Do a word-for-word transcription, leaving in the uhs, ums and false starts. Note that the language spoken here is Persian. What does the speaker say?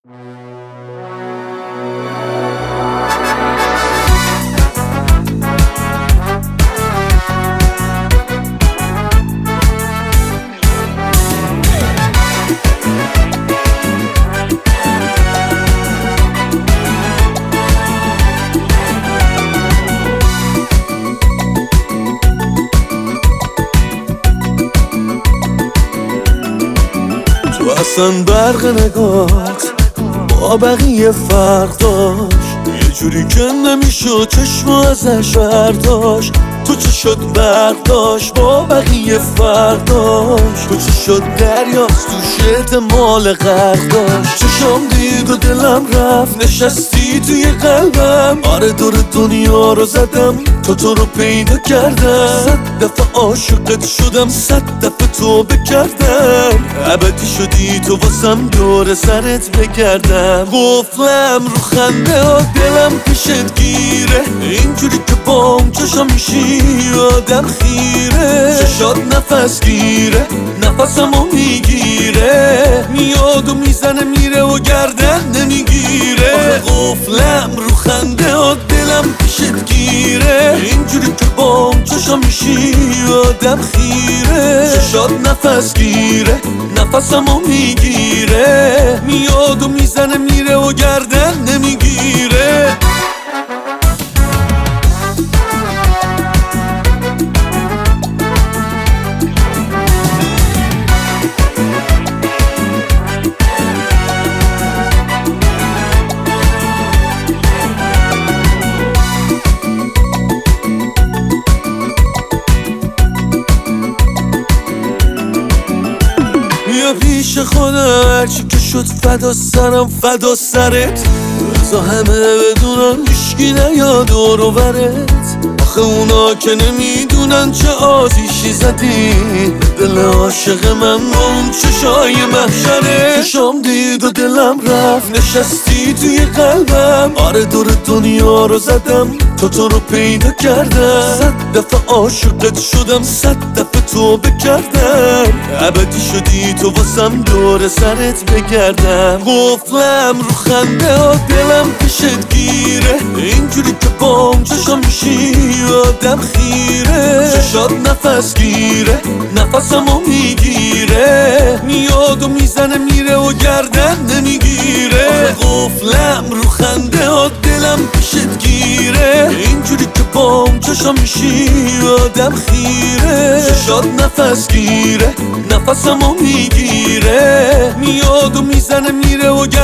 تو اصلا برق نگات با بقیه فرق داشت، یه جوری که نمیشد چشم ازش برداشت. تو چه شد برق داشت با بقیه فرق داشت، تو چه شد دریاست تو احتمال غرق داشت. چشام دید و دلم رفت نشستی توی قلبم، آره دور دنیا رو زدم تو تو رو پیدا کردم. صد دفعه عاشقت شدم، صد دفعه توبه کردم، ابدی شدی تو واسم دور سرت بگردم. قفلم رو خنده ها دلم پیشت گیره، اینجوری که بام چشم میشی آدم خیره. چشات نفس گیره نفسمو میگیره، میاد و میزنه میره و گردن نمیگیره. آخه قفلم رو خنده ها دلم پیشت گیره، اینجوری که بام چشم میشی آدم خیره. چشات نفس گیره نفسمو میگیره، میاد و میزنه میره و گردن نمیگیره. بیا پیش خودم هرچی که شد فدا سرم فدا سرت، بزا همه بدونن هیشکی نیاد دور و برت. آخه اونا که نمیدونن چه آتیشی زدی دل عاشق من با اون چشای محشره. چشام دید و دلم رفت نشستی توی قلبم، آره دور دنیا رو زدم تو تو رو پیدا کردم. صد دفعه عاشقت شدم، صد دفعه توبه کردم، ابدی شدی تو واسم دور سرت بگردم. قفلم رو خنده ها دلم پیشت گیره، اینجوری که بام چشم میشی آدم خیره. چشات نفس گیره نفسمو میگیره، میاد و میزنه میره و گردن نمیگیره. آخه قفلم رو خنده ها دلم پیشت گیره، اینجوری که بام چشم میشی آدم خیره. چشات نفس گیره نفسمو میگیره، میاد و میزنه میره و